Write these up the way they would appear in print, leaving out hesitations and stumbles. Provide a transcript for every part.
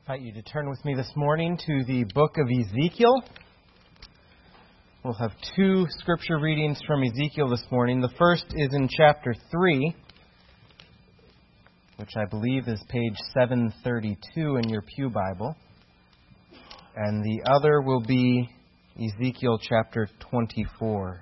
I invite you to turn with me this morning to the book of Ezekiel. We'll have two scripture readings from Ezekiel this morning. The first is in chapter 3, which I believe is page 732 in your Pew Bible. And the other will be Ezekiel chapter 24.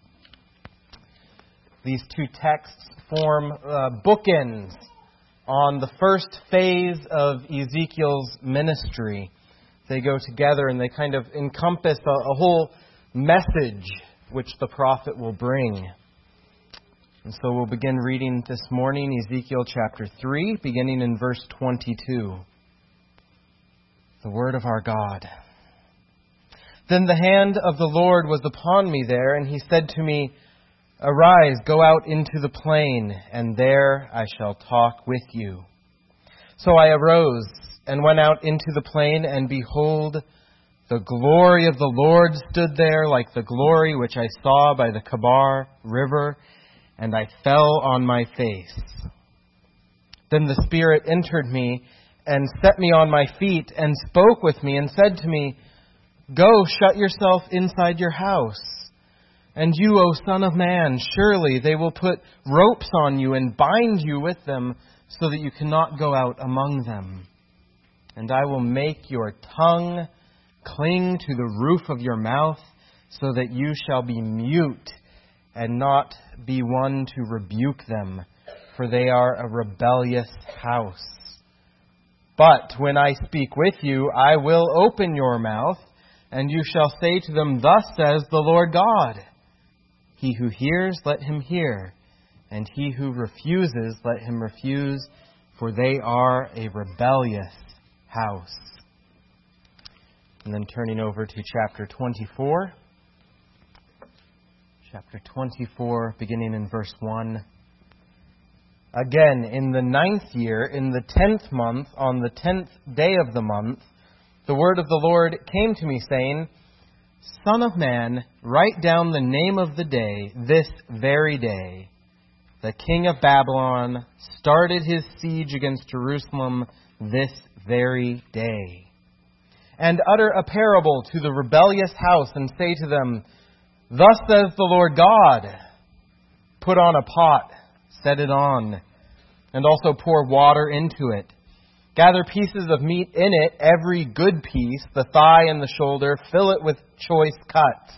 These two texts form bookends on the first phase of Ezekiel's ministry. They go together and they kind of encompass a whole message which the prophet will bring. And so we'll begin reading this morning Ezekiel chapter 3, beginning in verse 22. The word of our God. Then the hand of the Lord was upon me there, and he said to me, "Arise, go out into the plain, and there I shall talk with you." So I arose and went out into the plain, and behold, the glory of the Lord stood there like the glory which I saw by the Kabar river, and I fell on my face. Then the Spirit entered me and set me on my feet and spoke with me and said to me, "Go, shut yourself inside your house. And you, O Son of Man, surely they will put ropes on you and bind you with them so that you cannot go out among them. And I will make your tongue cling to the roof of your mouth so that you shall be mute and not be one to rebuke them, for they are a rebellious house. But when I speak with you, I will open your mouth, and you shall say to them, 'Thus says the Lord God.' He who hears, let him hear, and he who refuses, let him refuse, for they are a rebellious house." And then turning over to chapter 24. Chapter 24, beginning in verse 1. Again, in the 9th year, in the 10th month, on the 10th day of the month, the word of the Lord came to me, saying, "Son of man, write down the name of the day, this very day. The king of Babylon started his siege against Jerusalem this very day. And utter a parable to the rebellious house, and say to them, 'Thus says the Lord God, put on a pot, set it on, and also pour water into it. Gather pieces of meat in it, every good piece, the thigh and the shoulder, fill it with choice cuts.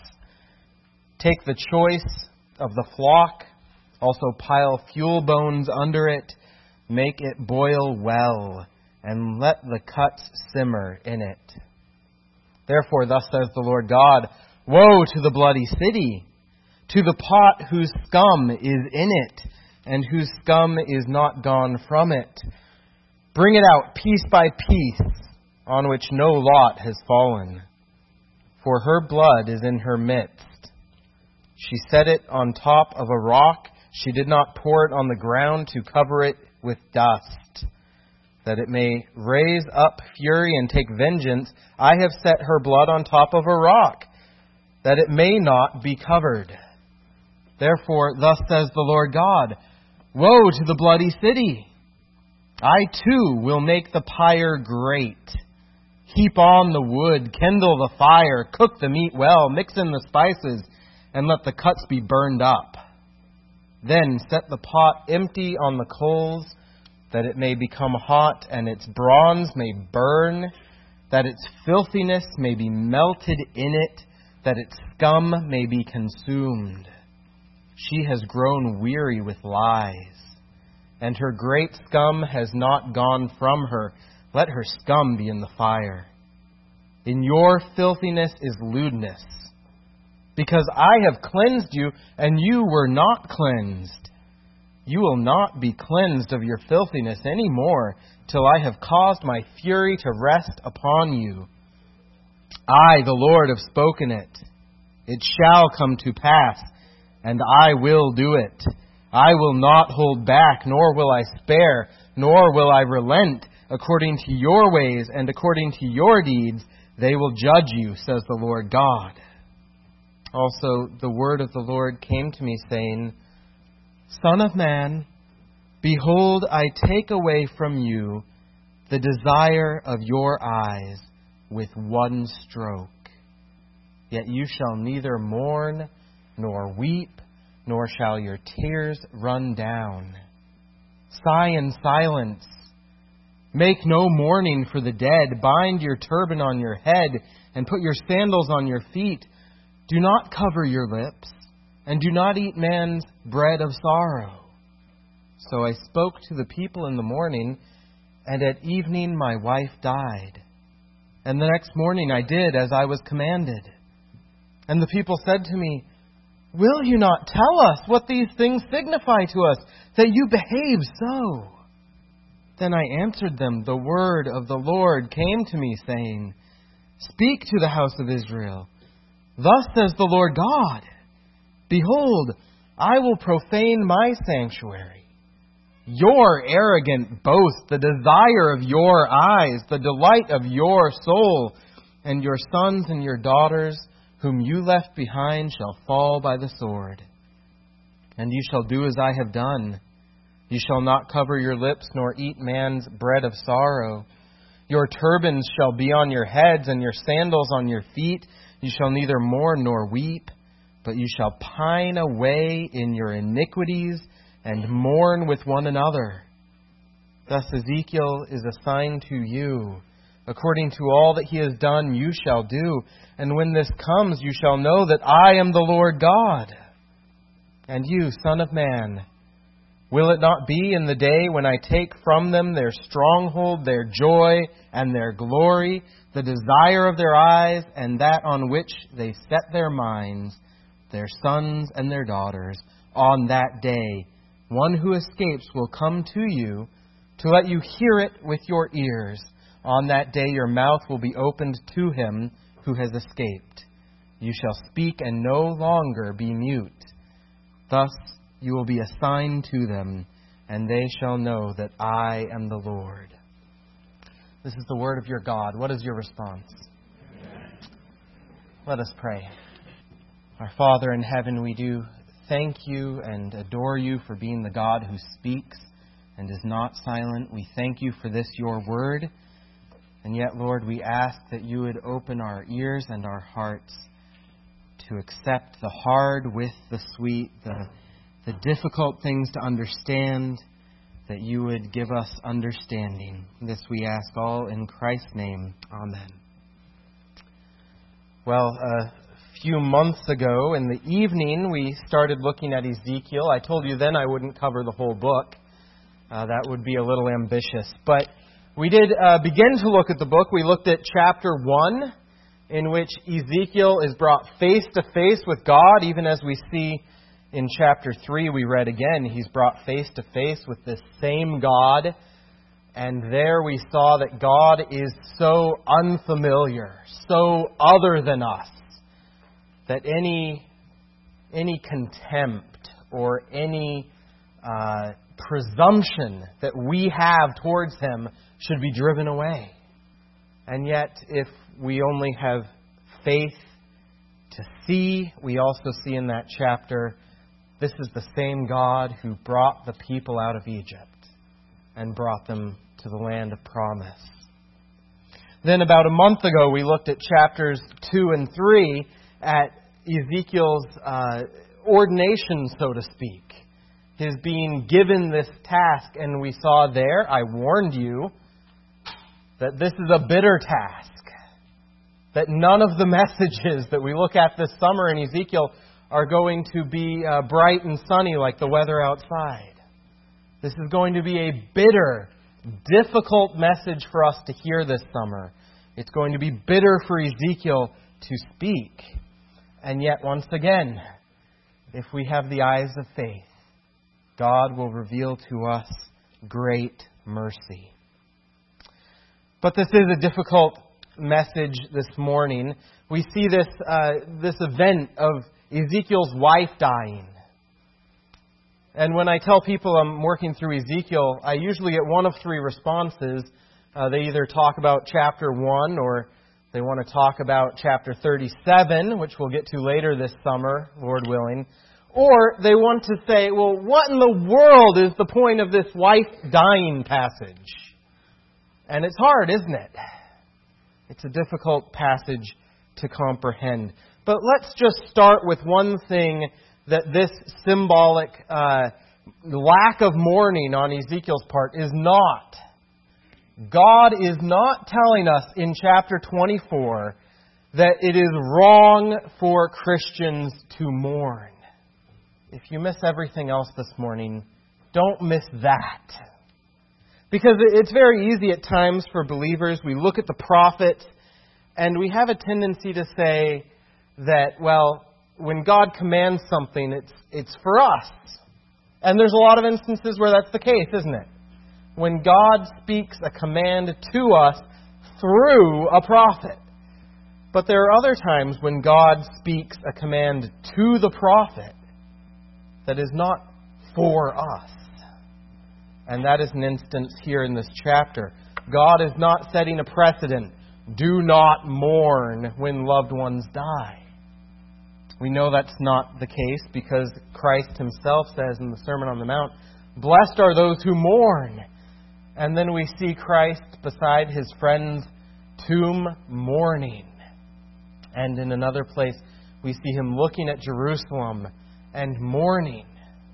Take the choice of the flock, also pile fuel bones under it, make it boil well, and let the cuts simmer in it. Therefore, thus says the Lord God, woe to the bloody city, to the pot whose scum is in it, and whose scum is not gone from it. Bring it out piece by piece, on which no lot has fallen. For her blood is in her midst. She set it on top of a rock. She did not pour it on the ground to cover it with dust. That it may raise up fury and take vengeance, I have set her blood on top of a rock, that it may not be covered. Therefore, thus says the Lord God, woe to the bloody city! I too will make the pyre great. Heap on the wood, kindle the fire, cook the meat well, mix in the spices, and let the cuts be burned up. Then set the pot empty on the coals, that it may become hot, and its bronze may burn, that its filthiness may be melted in it, that its scum may be consumed. She has grown weary with lies, and her great scum has not gone from her. Let her scum be in the fire. In your filthiness is lewdness, because I have cleansed you, and you were not cleansed. You will not be cleansed of your filthiness any more, till I have caused my fury to rest upon you. I, the Lord, have spoken it. It shall come to pass, and I will do it. I will not hold back, nor will I spare, nor will I relent. According to your ways and according to your deeds, they will judge you, says the Lord God. Also, the word of the Lord came to me, saying, Son of man, behold, I take away from you the desire of your eyes with one stroke. Yet you shall neither mourn nor weep, nor shall your tears run down. Sigh in silence. Make no mourning for the dead. Bind your turban on your head and put your sandals on your feet. Do not cover your lips, and do not eat man's bread of sorrow. So I spoke to the people in the morning, and at evening my wife died. And the next morning I did as I was commanded. And the people said to me, Will you not tell us what these things signify to us, that you behave so? Then I answered them, The word of the Lord came to me, saying, Speak to the house of Israel. Thus says the Lord God, Behold, I will profane my sanctuary. Your arrogant boast, the desire of your eyes, the delight of your soul, and your sons and your daughters, whom you left behind, shall fall by the sword. And you shall do as I have done. You shall not cover your lips, nor eat man's bread of sorrow. Your turbans shall be on your heads, and your sandals on your feet. You shall neither mourn nor weep, but you shall pine away in your iniquities, and mourn with one another. Thus Ezekiel is a sign to you. According to all that he has done, you shall do. And when this comes, you shall know that I am the Lord God. And you, Son of Man, will it not be in the day when I take from them their stronghold, their joy, and their glory, the desire of their eyes, and that on which they set their minds, their sons and their daughters, on that day, one who escapes will come to you to let you hear it with your ears. On that day your mouth will be opened to him who has escaped. You shall speak and no longer be mute. Thus you will be a sign to them, and they shall know that I am the Lord. This is the word of your God. What is your response? Amen. Let us pray. Our Father in heaven, we do thank you and adore you for being the God who speaks and is not silent. We thank you for this, your word. And yet, Lord, we ask that you would open our ears and our hearts to accept the hard with the sweet, the difficult things to understand, that you would give us understanding. This we ask all in Christ's name. Amen. Well, a few months ago in the evening, we started looking at Ezekiel. I told you then I wouldn't cover the whole book. That would be a little ambitious. But we did begin to look at the book. We looked at chapter 1, in which Ezekiel is brought face to face with God, even as we see in chapter 3 we read again. He's brought face to face with this same God. And there we saw that God is so unfamiliar, so other than us, that any contempt or any presumption that we have towards Him should be driven away. And yet, if we only have faith to see, we also see in that chapter, this is the same God who brought the people out of Egypt and brought them to the land of promise. Then about a month ago, we looked at chapters 2 and 3 at Ezekiel's ordination, so to speak. His being given this task, and we saw there, I warned you, that this is a bitter task. That none of the messages that we look at this summer in Ezekiel are going to be bright and sunny like the weather outside. This is going to be a bitter, difficult message for us to hear this summer. It's going to be bitter for Ezekiel to speak. And yet, once again, if we have the eyes of faith, God will reveal to us great mercy. But this is a difficult message this morning. We see this event of Ezekiel's wife dying. And when I tell people I'm working through Ezekiel, I usually get one of three responses. They either talk about chapter 1, or they want to talk about chapter 37, which we'll get to later this summer, Lord willing. Or they want to say, well, what in the world is the point of this wife dying passage? And it's hard, isn't it? It's a difficult passage to comprehend. But let's just start with one thing that this symbolic lack of mourning on Ezekiel's part is not. God is not telling us in chapter 24 that it is wrong for Christians to mourn. If you miss everything else this morning, don't miss that. Because it's very easy at times for believers, we look at the prophets and we have a tendency to say that, well, when God commands something, it's for us. And there's a lot of instances where that's the case, isn't it? When God speaks a command to us through a prophet. But there are other times when God speaks a command to the prophet that is not for us. And that is an instance here in this chapter. God is not setting a precedent. Do not mourn when loved ones die. We know that's not the case because Christ himself says in the Sermon on the Mount, blessed are those who mourn. And then we see Christ beside his friend's tomb mourning. And in another place, we see him looking at Jerusalem and mourning.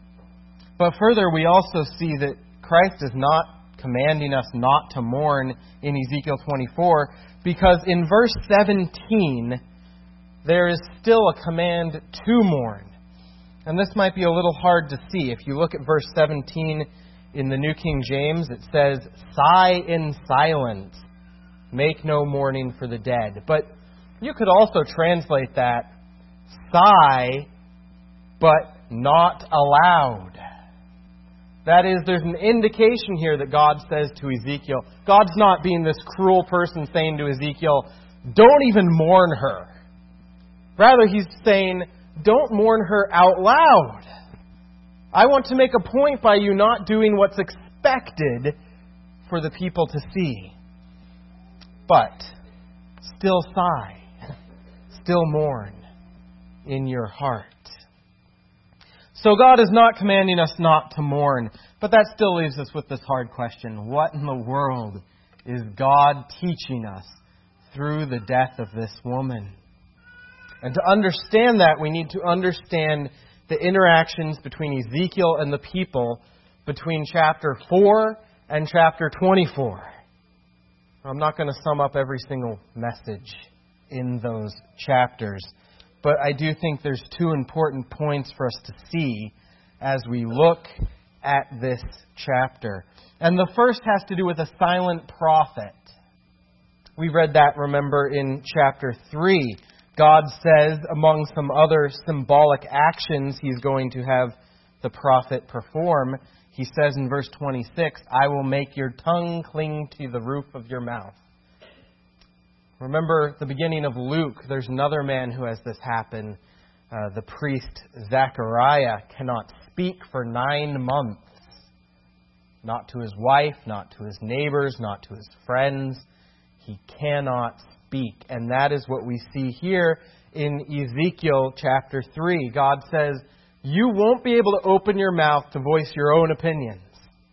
But further, we also see that Christ is not commanding us not to mourn in Ezekiel 24, because in verse 17, there is still a command to mourn. And this might be a little hard to see. If you look at verse 17 in the New King James, it says, sigh in silence, make no mourning for the dead. But you could also translate that, sigh, but not aloud. That is, there's an indication here that God says to Ezekiel, God's not being this cruel person saying to Ezekiel, don't even mourn her. Rather, he's saying, don't mourn her out loud. I want to make a point by you not doing what's expected for the people to see. But still sigh, still mourn in your heart. So God is not commanding us not to mourn, but that still leaves us with this hard question. What in the world is God teaching us through the death of this woman? And to understand that, we need to understand the interactions between Ezekiel and the people between chapter 4 and chapter 24. I'm not going to sum up every single message in those chapters, but I do think there's two important points for us to see as we look at this chapter. And the first has to do with a silent prophet. We read that, remember, in chapter 3. God says, among some other symbolic actions he's going to have the prophet perform, he says in verse 26, I will make your tongue cling to the roof of your mouth. Remember the beginning of Luke, there's another man who has this happen. The priest Zechariah cannot speak for 9 months. Not to his wife, not to his neighbors, not to his friends. He cannot speak. And that is what we see here in Ezekiel chapter 3. God says, you won't be able to open your mouth to voice your own opinions.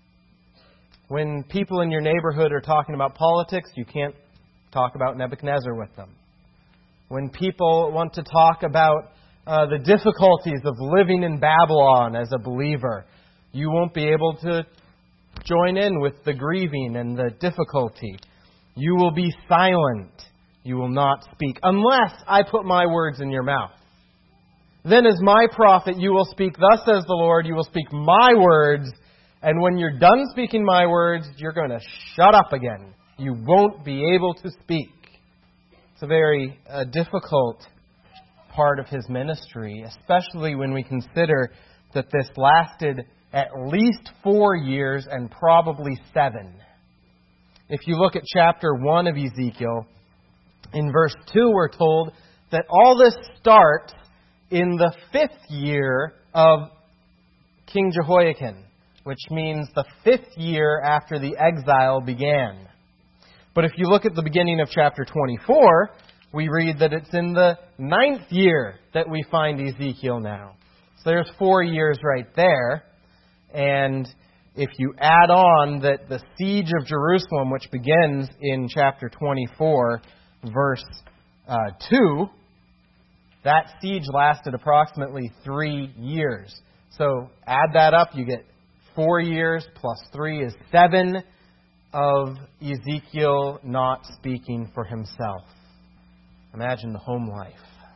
When people in your neighborhood are talking about politics, you can't talk about Nebuchadnezzar with them. When people want to talk about the difficulties of living in Babylon as a believer, you won't be able to join in with the grieving and the difficulty. You will be silent. You will not speak unless I put my words in your mouth. Then as my prophet you will speak, thus says the Lord, you will speak my words, and when you're done speaking my words, you're going to shut up again. You won't be able to speak. It's a very difficult part of his ministry, especially when we consider that this lasted at least 4 years and probably 7. If you look at chapter 1 of Ezekiel, in verse 2 we're told that all this starts in the 5th year of King Jehoiakim, which means the 5th year after the exile began. But if you look at the beginning of chapter 24, we read that it's in the 9th year that we find Ezekiel now. So there's 4 years right there. And if you add on that the siege of Jerusalem, which begins in chapter 24, verse 2, that siege lasted approximately 3 years. So add that up, you get 4 years plus 3 is 7 of Ezekiel not speaking for himself. Imagine the home life.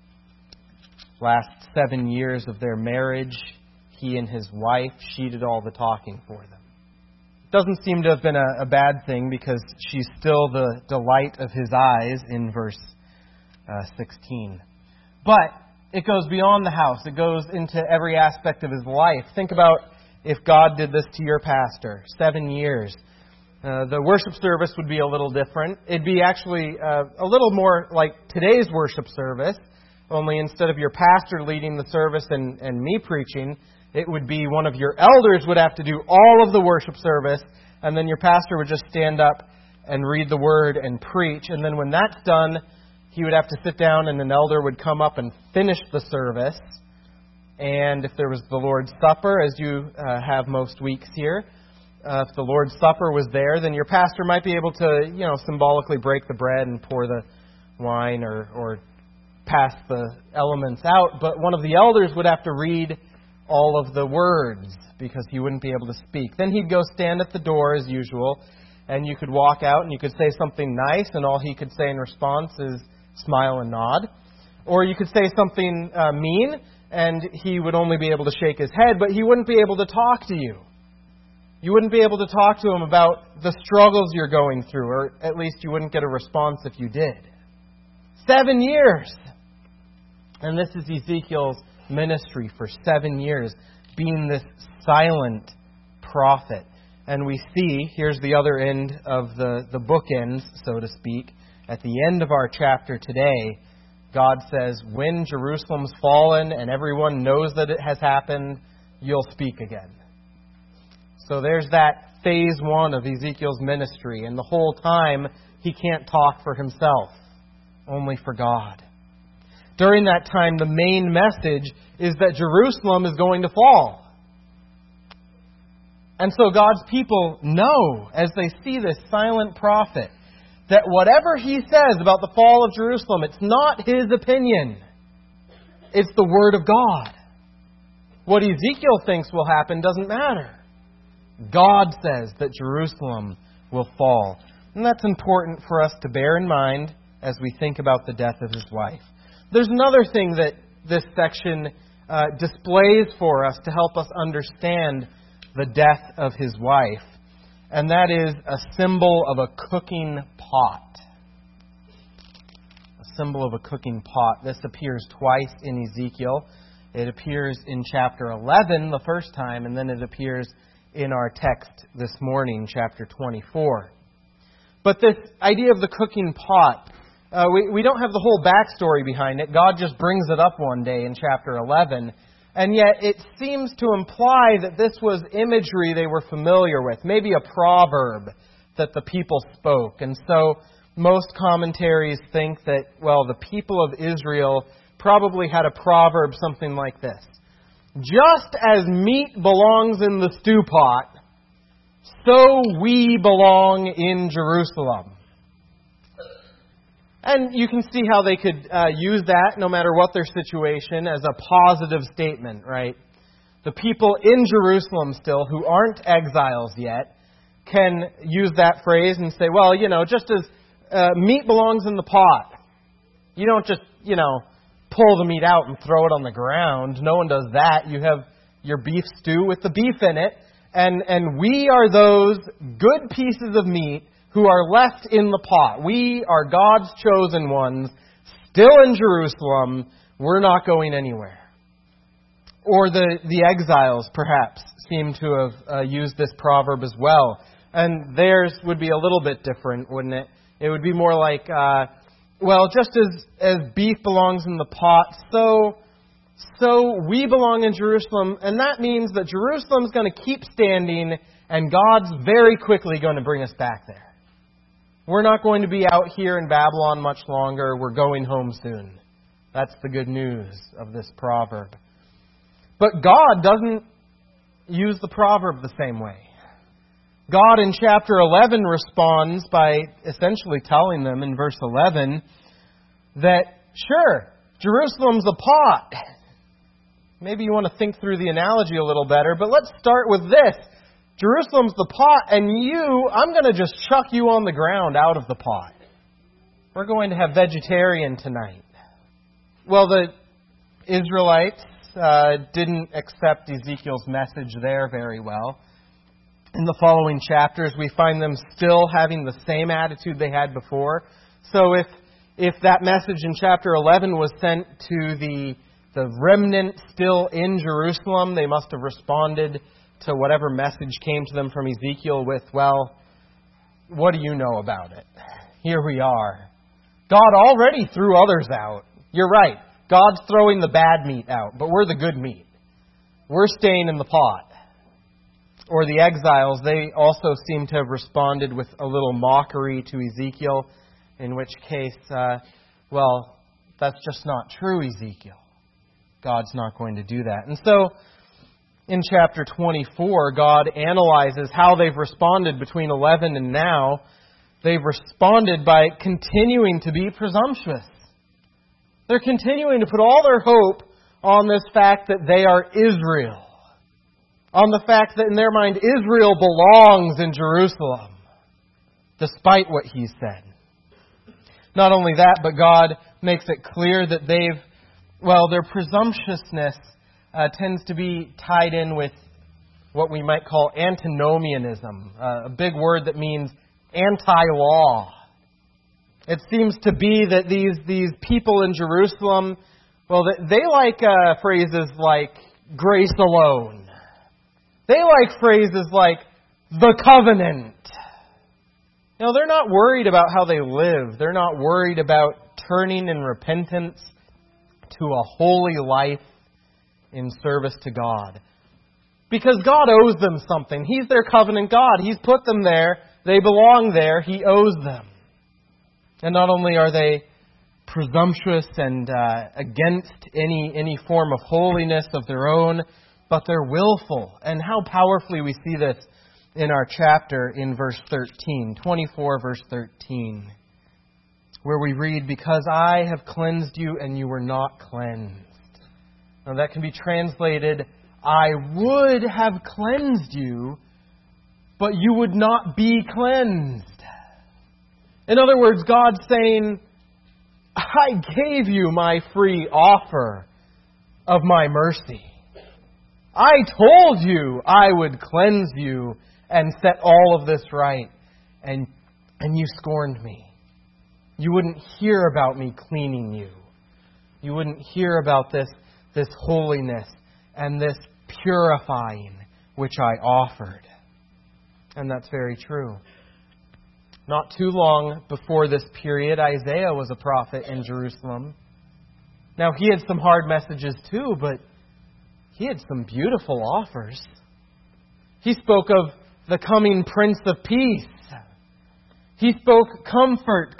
Last 7 years of their marriage, he and his wife, she did all the talking for them. It doesn't seem to have been a bad thing because she's still the delight of his eyes in verse 16. But it goes beyond the house. It goes into every aspect of his life. Think about if God did this to your pastor. 7 years. The worship service would be a little different. It'd be actually a little more like today's worship service, only instead of your pastor leading the service and me preaching, it would be one of your elders would have to do all of the worship service, and then your pastor would just stand up and read the word and preach. And then when that's done, he would have to sit down and an elder would come up and finish the service. And if there was the Lord's Supper, as you have most weeks here, if the Lord's Supper was there, then your pastor might be able to, symbolically break the bread and pour the wine or pass the elements out. But one of the elders would have to read all of the words because he wouldn't be able to speak. Then he'd go stand at the door as usual, and you could walk out and you could say something nice, and all he could say in response is smile and nod. Or you could say something mean, and he would only be able to shake his head, but he wouldn't be able to talk to you. You wouldn't be able to talk to him about the struggles you're going through, or at least you wouldn't get a response if you did. 7 years! And this is Ezekiel's ministry for 7 years, being this silent prophet. And we see, here's the other end of the bookends, so to speak. At the end of our chapter today, God says, when Jerusalem's fallen and everyone knows that it has happened, you'll speak again. So there's that phase 1 of Ezekiel's ministry. And the whole time, he can't talk for himself, only for God. During that time, the main message is that Jerusalem is going to fall. And so God's people know, as they see this silent prophet, that whatever he says about the fall of Jerusalem, it's not his opinion. It's the Word of God. What Ezekiel thinks will happen doesn't matter. God says that Jerusalem will fall. And that's important for us to bear in mind as we think about the death of his wife. There's another thing that this section displays for us to help us understand the death of his wife, and that is a symbol of a cooking pot. A symbol of a cooking pot. This appears twice in Ezekiel. It appears in chapter 11 the first time, and then it appears in our text this morning, chapter 24. But this idea of the cooking pot, we don't have the whole backstory behind it. God just brings it up one day in chapter 11. And yet it seems to imply that this was imagery they were familiar with, maybe a proverb that the people spoke. And so most commentaries think that, the people of Israel probably had a proverb something like this. Just as meat belongs in the stew pot, so we belong in Jerusalem. And you can see how they could use that, no matter what their situation, as a positive statement, right? The people in Jerusalem still, who aren't exiles yet, can use that phrase and say, just as meat belongs in the pot. You don't just, pull the meat out and throw it on the ground. No one does that. You have your beef stew with the beef in it. And we are those good pieces of meat who are left in the pot. We are God's chosen ones, still in Jerusalem. We're not going anywhere. Or the exiles, perhaps, seem to have used this proverb as well. And theirs would be a little bit different, wouldn't it? It would be more like, just as beef belongs in the pot, so we belong in Jerusalem. And that means that Jerusalem's going to keep standing, and God's very quickly going to bring us back there. We're not going to be out here in Babylon much longer. We're going home soon. That's the good news of this proverb. But God doesn't use the proverb the same way. God in chapter 11 responds by essentially telling them in verse 11 that, sure, Jerusalem's a pot. Maybe you want to think through the analogy a little better, but let's start with this. Jerusalem's the pot, and I'm going to just chuck you on the ground out of the pot. We're going to have vegetarian tonight. Well, the Israelites didn't accept Ezekiel's message there very well. In the following chapters, we find them still having the same attitude they had before. So if that message in chapter 11 was sent to the remnant still in Jerusalem, they must have responded to whatever message came to them from Ezekiel with, well, what do you know about it? Here we are. God already threw others out. You're right. God's throwing the bad meat out, but we're the good meat. We're staying in the pot. Or the exiles, they also seem to have responded with a little mockery to Ezekiel, in which case, well, that's just not true, Ezekiel. God's not going to do that. And so, in chapter 24, God analyzes how they've responded between 11 and now. They've responded by continuing to be presumptuous. They're continuing to put all their hope on this fact that they are Israel. On the fact that in their mind, Israel belongs in Jerusalem, despite what He said. Not only that, but God makes it clear that their presumptuousness tends to be tied in with what we might call antinomianism, a big word that means anti-law. It seems to be that these people in Jerusalem, well, they like phrases like grace alone. They like phrases like the covenant. They're not worried about how they live. They're not worried about turning in repentance to a holy life in service to God. Because God owes them something. He's their covenant God. He's put them there. They belong there. He owes them. And not only are they presumptuous and against any form of holiness of their own, but they're willful. And how powerfully we see this in our chapter in verse 13, 24 verse 13, where we read, because I have cleansed you and you were not cleansed. Now that can be translated, I would have cleansed you, but you would not be cleansed. In other words, God's saying, I gave you my free offer of my mercy. I told you I would cleanse you and set all of this right, and you scorned me. You wouldn't hear about me cleaning you. You wouldn't hear about this holiness and this purifying which I offered. And that's very true. Not too long before this period, Isaiah was a prophet in Jerusalem. Now, he had some hard messages too, but he had some beautiful offers. He spoke of the coming Prince of Peace. He spoke comfort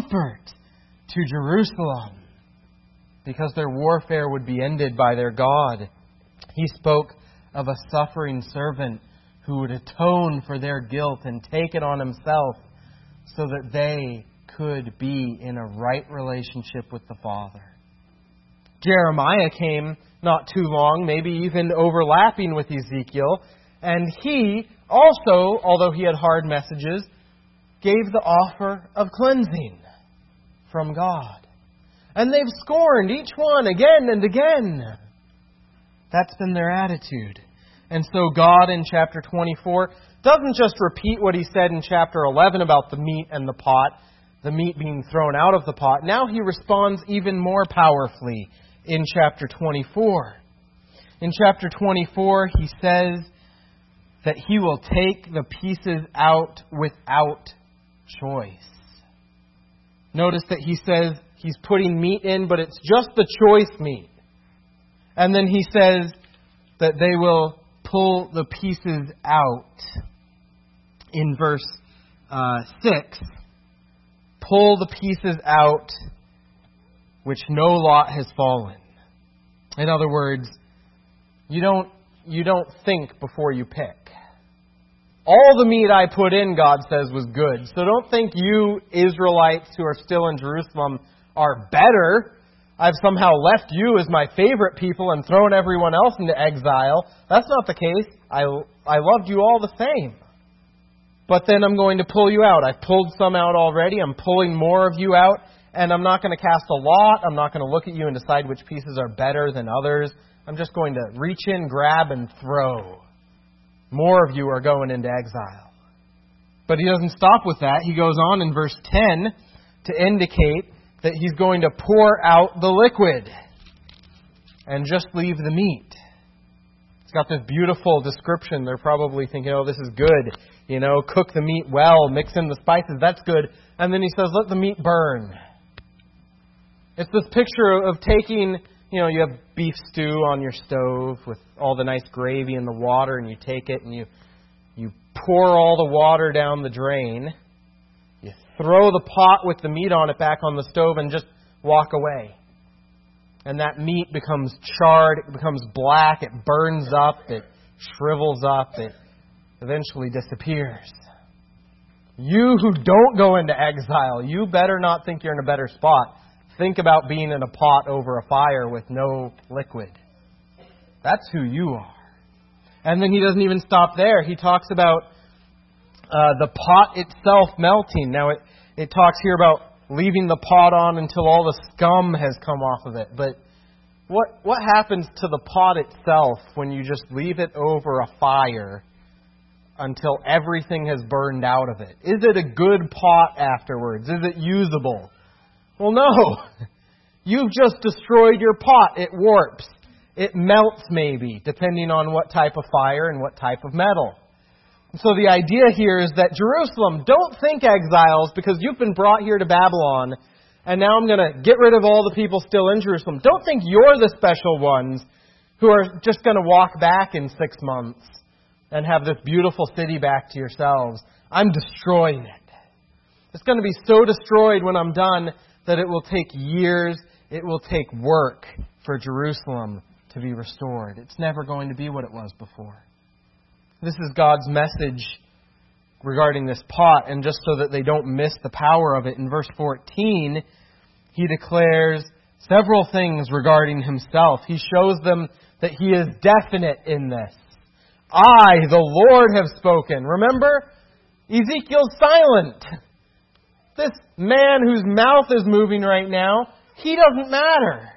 to Jerusalem, because their warfare would be ended by their God. He spoke of a suffering servant who would atone for their guilt and take it on himself so that they could be in a right relationship with the Father. Jeremiah came not too long, maybe even overlapping with Ezekiel, and he also, although he had hard messages, gave the offer of cleansing from God. And they've scorned each one again and again. That's been their attitude. And so God in chapter 24 doesn't just repeat what He said in chapter 11 about the meat and the pot, the meat being thrown out of the pot. Now He responds even more powerfully in chapter 24. In chapter 24, He says that He will take the pieces out without choice. Notice that He says He's putting meat in, but it's just the choice meat. And then He says that they will pull the pieces out. In verse 6, pull the pieces out which no lot has fallen. In other words, you don't think before you pick. All the meat I put in, God says, was good. So don't think you Israelites who are still in Jerusalem are better. I've somehow left you as my favorite people and thrown everyone else into exile. That's not the case. I loved you all the same. But then I'm going to pull you out. I've pulled some out already. I'm pulling more of you out. And I'm not going to cast a lot. I'm not going to look at you and decide which pieces are better than others. I'm just going to reach in, grab, and throw. More of you are going into exile. But he doesn't stop with that. He goes on in verse 10 to indicate that he's going to pour out the liquid and just leave the meat. It's got this beautiful description. They're probably thinking, oh, this is good. You know, cook the meat well, mix in the spices. That's good. And then he says, let the meat burn. It's this picture of taking, you have beef stew on your stove with all the nice gravy and the water, and you take it and you pour all the water down the drain. You throw the pot with the meat on it back on the stove and just walk away. And that meat becomes charred, it becomes black, it burns up, it shrivels up, it eventually disappears. You who don't go into exile, you better not think you're in a better spot. Think about being in a pot over a fire with no liquid. That's who you are. And then he doesn't even stop there. He talks about the pot itself melting. Now, it talks here about leaving the pot on until all the scum has come off of it. But what happens to the pot itself when you just leave it over a fire until everything has burned out of it? Is it a good pot afterwards? Is it usable? Well, no. You've just destroyed your pot. It warps. It melts maybe, depending on what type of fire and what type of metal. And so the idea here is that Jerusalem, don't think exiles because you've been brought here to Babylon and now I'm going to get rid of all the people still in Jerusalem. Don't think you're the special ones who are just going to walk back in 6 months and have this beautiful city back to yourselves. I'm destroying it. It's going to be so destroyed when I'm done that it will take years, it will take work for Jerusalem to be restored. It's never going to be what it was before. This is God's message regarding this pot, and just so that they don't miss the power of it, in verse 14, he declares several things regarding himself. He shows them that he is definite in this. I, the Lord, have spoken. Remember? Ezekiel's silent. This man whose mouth is moving right now, he doesn't matter.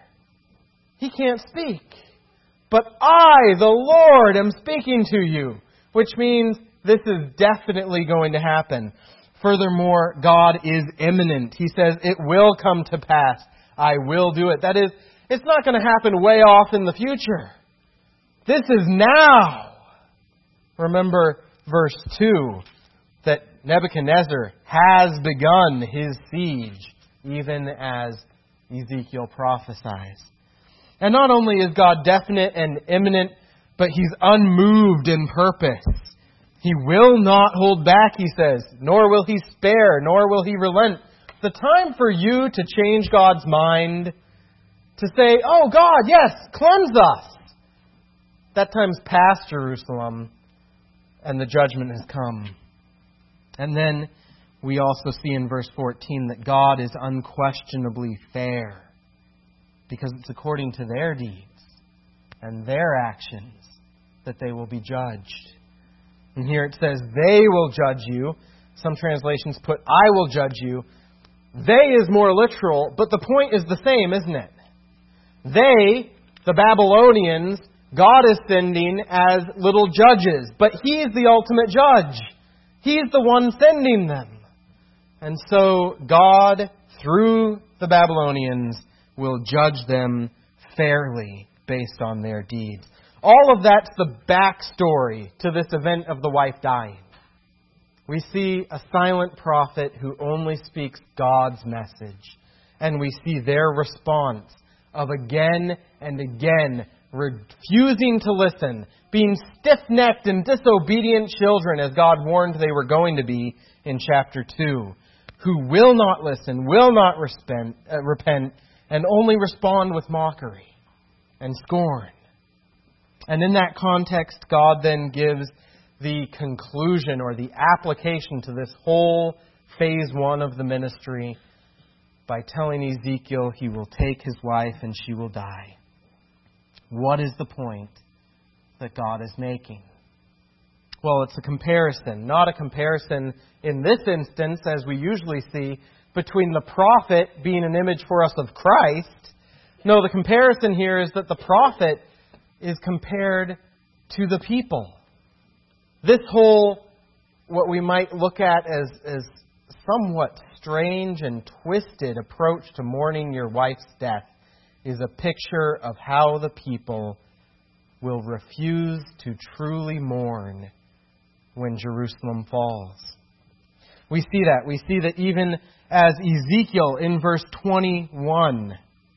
He can't speak. But I, the Lord, am speaking to you, which means this is definitely going to happen. Furthermore, God is imminent. He says, it will come to pass. I will do it. That is, it's not going to happen way off in the future. This is now. Remember verse 2, that Nebuchadnezzar has begun his siege, even as Ezekiel prophesies. And not only is God definite and imminent, but He's unmoved in purpose. He will not hold back, He says, nor will He spare, nor will He relent. The time for you to change God's mind, to say, oh God, yes, cleanse us. That time's past, Jerusalem, and the judgment has come. And then we also see in verse 14 that God is unquestionably fair, because it's according to their deeds and their actions that they will be judged. And here it says, they will judge you. Some translations put, I will judge you. They is more literal, but the point is the same, isn't it? They, the Babylonians, God is sending as little judges, but He's the ultimate judge. He's the one sending them. And so God, through the Babylonians, will judge them fairly based on their deeds. All of that's the backstory to this event of the wife dying. We see a silent prophet who only speaks God's message. And we see their response of again and again refusing to listen, being stiff-necked and disobedient children as God warned they were going to be in chapter 2, who will not listen, will not repent, and only respond with mockery and scorn. And in that context, God then gives the conclusion or the application to this whole phase 1 of the ministry by telling Ezekiel he will take his wife and she will die. What is the point that God is making? Well, it's a comparison, not a comparison in this instance, as we usually see, between the prophet being an image for us of Christ. No, the comparison here is that the prophet is compared to the people. This whole, what we might look at as somewhat strange and twisted approach to mourning your wife's death is a picture of how the people will refuse to truly mourn when Jerusalem falls. We see that. We see that even as Ezekiel in verse 21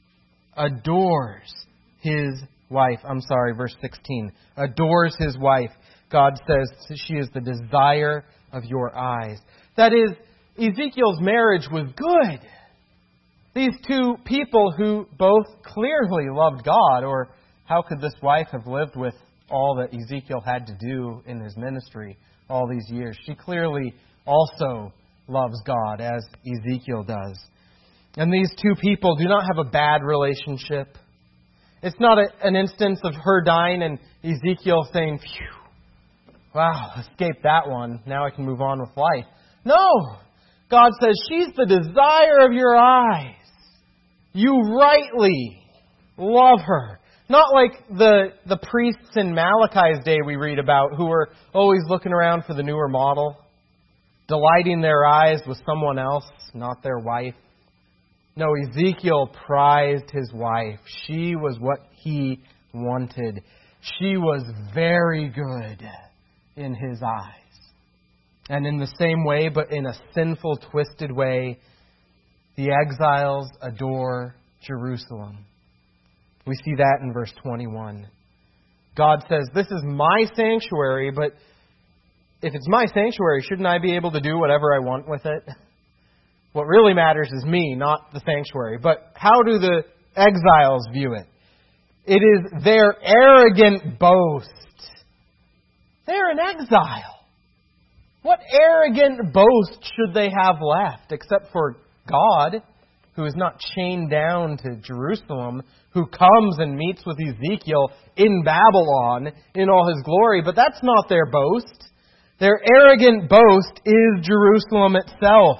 adores his wife. Verse 16. Adores his wife. God says she is the desire of your eyes. That is, Ezekiel's marriage was good. These two people who both clearly loved God, or how could this wife have lived with all that Ezekiel had to do in his ministry all these years? She clearly also loves God, as Ezekiel does. And these two people do not have a bad relationship. It's not an instance of her dying and Ezekiel saying, "Phew, wow, escaped that one. Now I can move on with life." No! God says, she's the desire of your eyes. You rightly love her. Not like the priests in Malachi's day we read about who were always looking around for the newer model, delighting their eyes with someone else, not their wife. No, Ezekiel prized his wife. She was what he wanted. She was very good in his eyes. And in the same way, but in a sinful, twisted way, the exiles adore Jerusalem. We see that in verse 21. God says, "This is my sanctuary, but if it's my sanctuary, shouldn't I be able to do whatever I want with it? What really matters is me, not the sanctuary." But how do the exiles view it? It is their arrogant boast. They're in exile. What arrogant boast should they have left, except for God, who is not chained down to Jerusalem, who comes and meets with Ezekiel in Babylon in all his glory? But that's not their boast. Their arrogant boast is Jerusalem itself.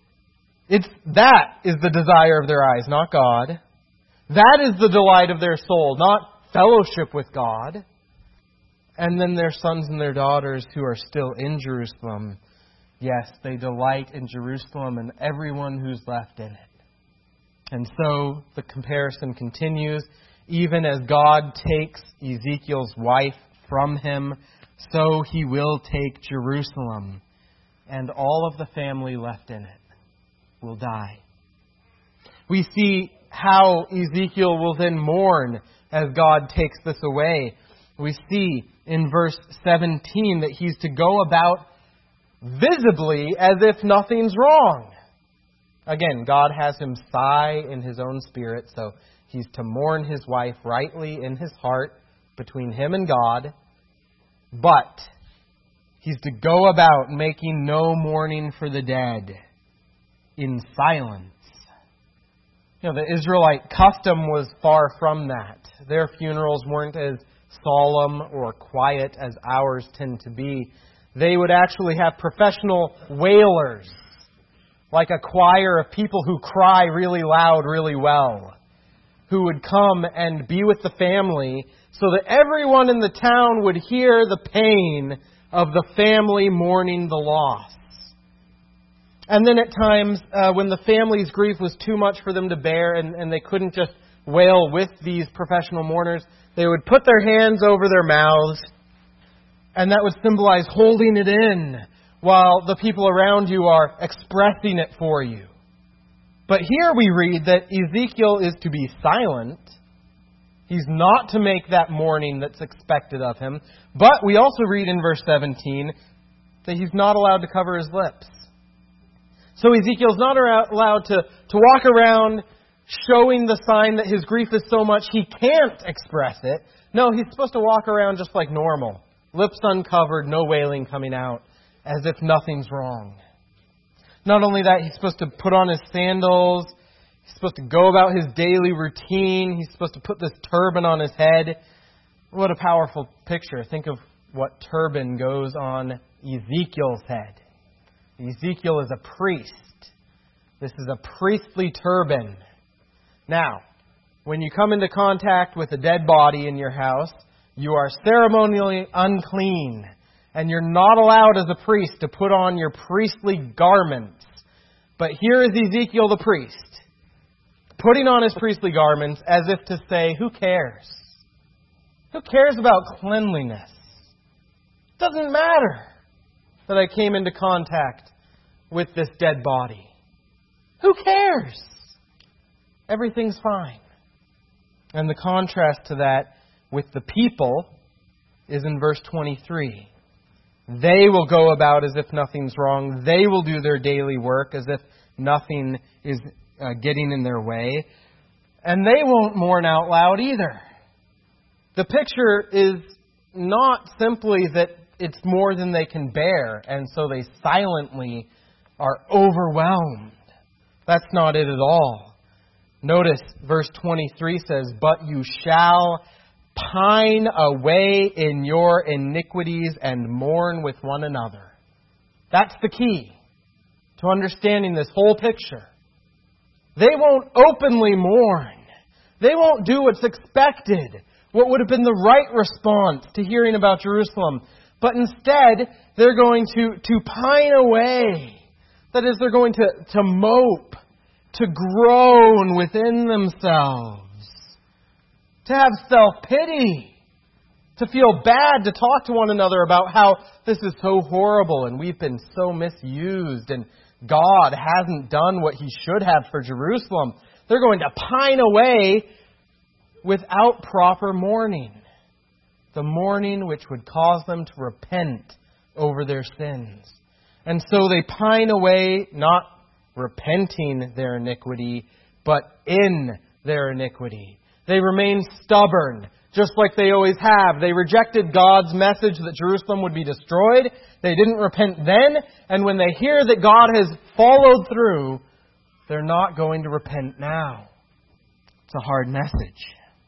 That is the desire of their eyes, not God. That is the delight of their soul, not fellowship with God. And then their sons and their daughters who are still in Jerusalem, yes, they delight in Jerusalem and everyone who's left in it. And so the comparison continues. Even as God takes Ezekiel's wife from him, so he will take Jerusalem, and all of the family left in it will die. We see how Ezekiel will then mourn as God takes this away. We see in verse 17 that he's to go about visibly as if nothing's wrong. Again, God has him sigh in his own spirit, so he's to mourn his wife rightly in his heart between him and God. But he's to go about making no mourning for the dead in silence. You know, the Israelite custom was far from that. Their funerals weren't as solemn or quiet as ours tend to be. They would actually have professional wailers, like a choir of people who cry really loud, really well, who would come and be with the family so that everyone in the town would hear the pain of the family mourning the loss. And then at times, when the family's grief was too much for them to bear and they couldn't just wail with these professional mourners, they would put their hands over their mouths, and that would symbolize holding it in while the people around you are expressing it for you. But here we read that Ezekiel is to be silent. He's not to make that mourning that's expected of him. But we also read in verse 17 that he's not allowed to cover his lips. So Ezekiel's not allowed to walk around showing the sign that his grief is so much he can't express it. No, he's supposed to walk around just like normal, lips uncovered, no wailing coming out, as if nothing's wrong. Not only that, he's supposed to put on his sandals. He's supposed to go about his daily routine. He's supposed to put this turban on his head. What a powerful picture. Think of what turban goes on Ezekiel's head. Ezekiel is a priest. This is a priestly turban. Now, when you come into contact with a dead body in your house, you are ceremonially unclean. And you're not allowed as a priest to put on your priestly garments. But here is Ezekiel the priest, putting on his priestly garments as if to say, who cares? Who cares about cleanliness? It doesn't matter that I came into contact with this dead body. Who cares? Everything's fine. And the contrast to that with the people is in verse 23. They will go about as if nothing's wrong. They will do their daily work as if nothing is getting in their way. And they won't mourn out loud either. The picture is not simply that it's more than they can bear, and so they silently are overwhelmed. That's not it at all. Notice verse 23 says, but you shall pine away in your iniquities and mourn with one another. That's the key to understanding this whole picture. They won't openly mourn. They won't do what's expected, what would have been the right response to hearing about Jerusalem. But instead, they're going to pine away. That is, they're going to mope, to groan within themselves, to have self-pity, to feel bad, to talk to one another about how this is so horrible and we've been so misused and God hasn't done what He should have for Jerusalem. They're going to pine away without proper mourning. The mourning which would cause them to repent over their sins. And so they pine away, not repenting their iniquity, but in their iniquity. They remain stubborn, just like they always have. They rejected God's message that Jerusalem would be destroyed. They didn't repent then, and when they hear that God has followed through, they're not going to repent now. It's a hard message.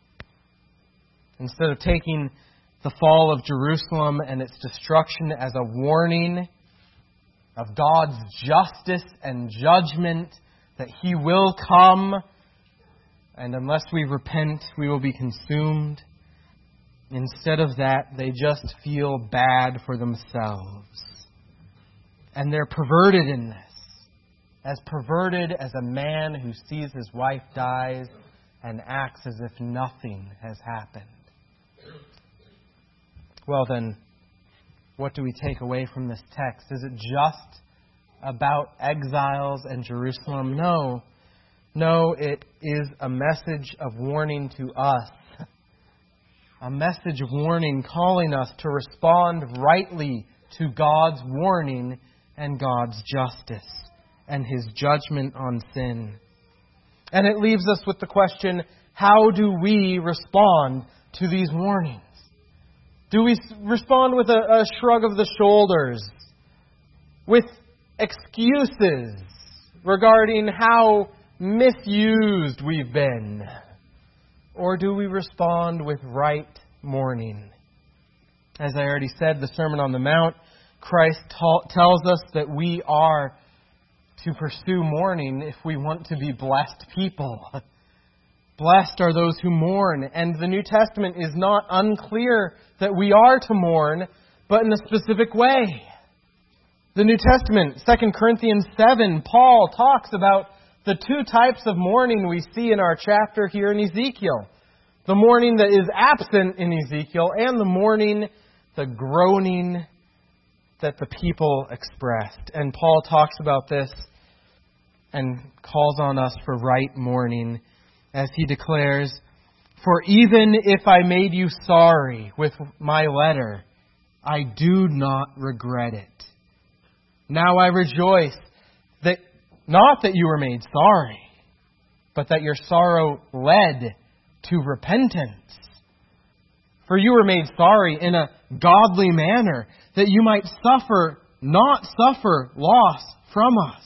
Instead of taking the fall of Jerusalem and its destruction as a warning of God's justice and judgment, that He will come, and unless we repent, we will be consumed. Instead of that, they just feel bad for themselves. And they're perverted in this. As perverted as a man who sees his wife dies and acts as if nothing has happened. Well then, what do we take away from this text? Is it just about exiles and Jerusalem? No. No, it is a message of warning to us. A message of warning calling us to respond rightly to God's warning and God's justice and His judgment on sin. And it leaves us with the question, how do we respond to these warnings? Do we respond with a shrug of the shoulders? With excuses regarding how misused we've been? Or do we respond with right mourning? As I already said, the Sermon on the Mount, Christ tells us that we are to pursue mourning if we want to be blessed people. Blessed are those who mourn. And the New Testament is not unclear that we are to mourn, but in a specific way. The New Testament, 2 Corinthians 7, Paul talks about the two types of mourning we see in our chapter here in Ezekiel. The mourning that is absent in Ezekiel and the mourning, the groaning that the people expressed. And Paul talks about this and calls on us for right mourning as he declares, for even if I made you sorry with my letter, I do not regret it. Now I rejoice that not that you were made sorry, but that your sorrow led to repentance. For you were made sorry in a godly manner, that you might not suffer loss from us.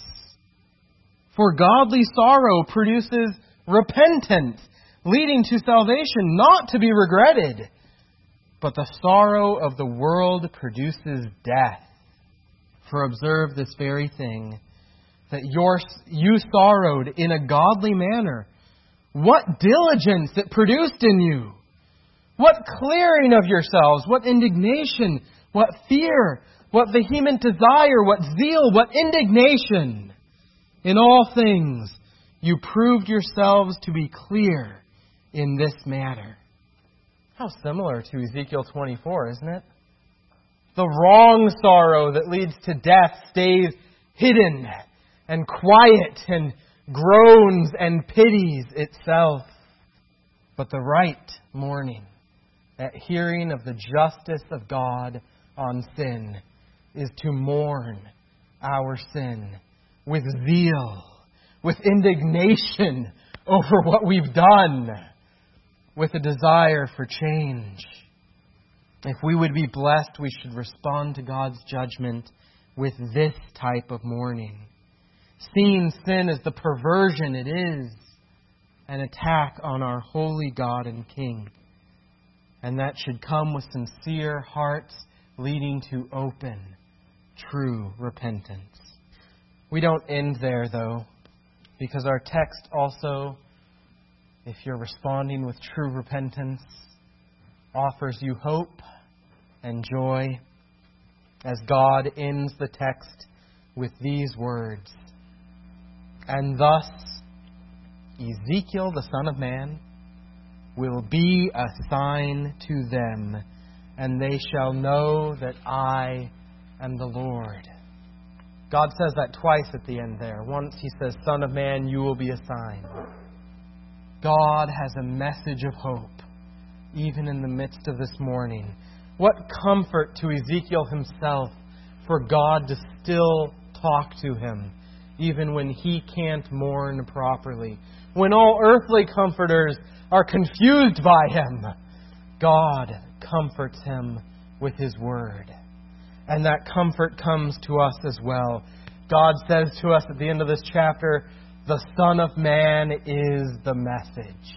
For godly sorrow produces repentance, leading to salvation, not to be regretted. But the sorrow of the world produces death. For observe this very thing, that you sorrowed in a godly manner. What diligence it produced in you! What clearing of yourselves! What indignation! What fear! What vehement desire! What zeal! What indignation! In all things you proved yourselves to be clear in this matter. How similar to Ezekiel 24, isn't it? The wrong sorrow that leads to death stays hidden and quiet and groans and pities itself. But the right mourning at hearing of the justice of God on sin is to mourn our sin with zeal, with indignation over what we've done, with a desire for change. If we would be blessed, we should respond to God's judgment with this type of mourning. Seeing sin as the perversion it is, an attack on our holy God and King. And that should come with sincere hearts leading to open, true repentance. We don't end there, though, because our text also, if you're responding with true repentance, offers you hope and joy as God ends the text with these words. And thus Ezekiel, the Son of Man, will be a sign to them, and they shall know that I am the Lord. God says that twice at the end there. Once He says, Son of Man, you will be a sign. God has a message of hope, even in the midst of this mourning. What comfort to Ezekiel himself for God to still talk to him, even when he can't mourn properly. When all earthly comforters are confused by him, God comforts him with His Word. And that comfort comes to us as well. God says to us at the end of this chapter, the Son of Man is the message.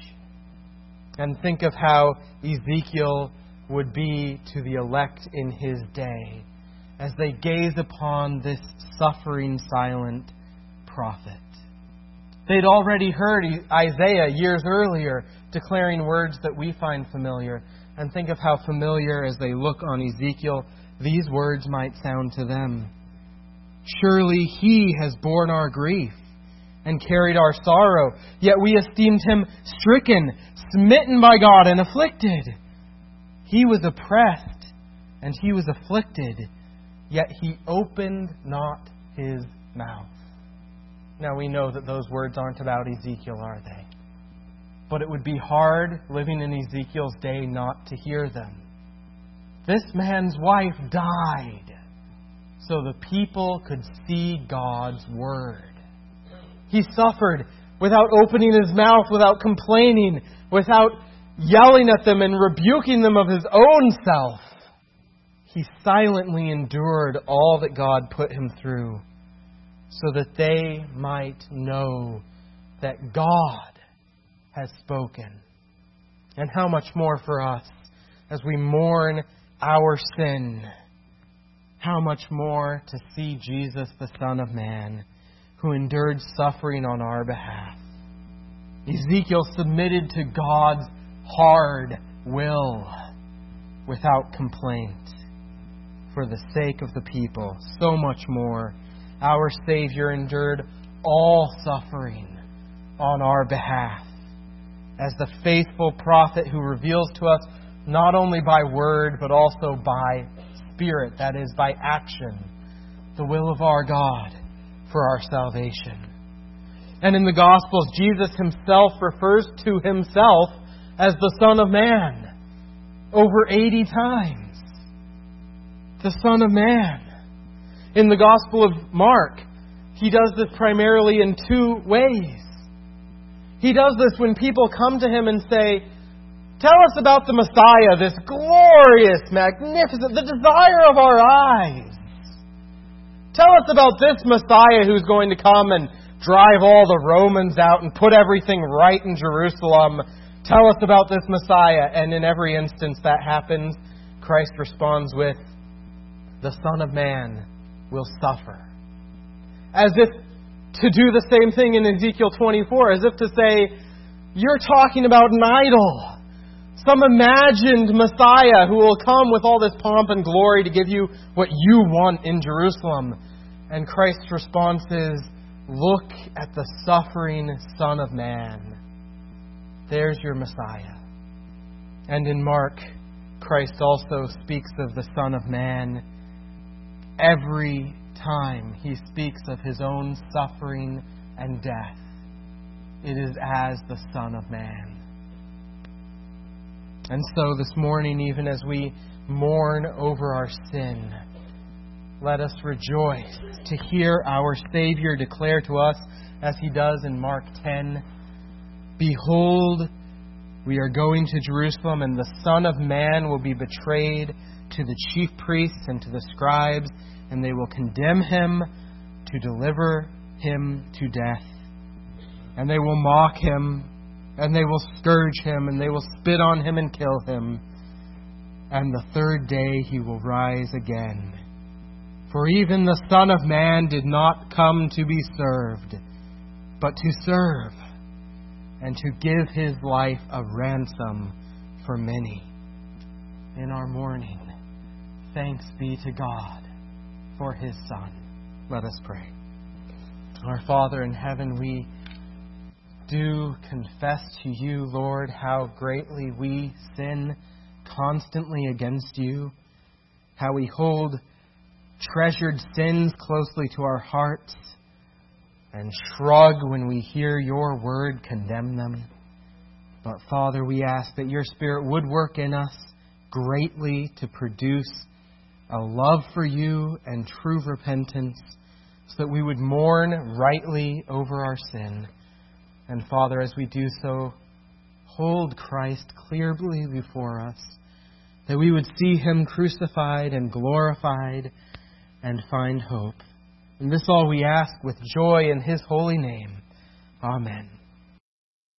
And think of how Ezekiel would be to the elect in his day as they gaze upon this suffering, silent prophet. They'd already heard Isaiah years earlier declaring words that we find familiar. And think of how familiar, as they look on Ezekiel, these words might sound to them. Surely He has borne our grief and carried our sorrow, yet we esteemed Him stricken, smitten by God, and afflicted. He was oppressed, and He was afflicted, yet He opened not His mouth. Now we know that those words aren't about Ezekiel, are they? But it would be hard living in Ezekiel's day not to hear them. This man's wife died so the people could see God's Word. He suffered without opening His mouth, without complaining, without yelling at them and rebuking them of His own self. He silently endured all that God put Him through so that they might know that God has spoken. And how much more for us as we mourn our sin. How much more to see Jesus, the Son of Man, who endured suffering on our behalf. Ezekiel submitted to God's hard will without complaint for the sake of the people. So much more, our Savior endured all suffering on our behalf as the faithful prophet who reveals to us not only by word but also by Spirit, that is, by action, the will of our God for our salvation. And in the Gospels, Jesus Himself refers to Himself as the Son of Man over 80 times. The Son of Man. In the Gospel of Mark, He does this primarily in two ways. He does this when people come to Him and say, Tell us about the Messiah, this glorious, magnificent, the desire of our eyes. Tell us about this Messiah who's going to come and drive all the Romans out and put everything right in Jerusalem. Tell us about this Messiah. And in every instance that happens, Christ responds with, the Son of Man will suffer. As if to do the same thing in Ezekiel 24, as if to say, you're talking about an idol. Some imagined Messiah who will come with all this pomp and glory to give you what you want in Jerusalem. And Christ's response is, look at the suffering Son of Man. There's your Messiah. And in Mark, Christ also speaks of the Son of Man. Every time He speaks of His own suffering and death, it is as the Son of Man. And so this morning, even as we mourn over our sin, let us rejoice to hear our Savior declare to us, as He does in Mark 10, behold, we are going to Jerusalem, and the Son of Man will be betrayed to the chief priests and to the scribes, and they will condemn Him to deliver Him to death. And they will mock Him, and they will scourge Him, and they will spit on Him and kill Him. And the third day He will rise again. For even the Son of Man did not come to be served, but to serve, and to give His life a ransom for many. In our mourning, thanks be to God for His Son. Let us pray. Our Father in heaven, we do confess to You, Lord, how greatly we sin constantly against You, how we hold treasured sins closely to our hearts and shrug when we hear Your word condemn them. But Father, we ask that Your Spirit would work in us greatly to produce a love for You and true repentance, so that we would mourn rightly over our sin. And Father, as we do so, hold Christ clearly before us, that we would see Him crucified and glorified and find hope. And this all we ask with joy in His holy name. Amen.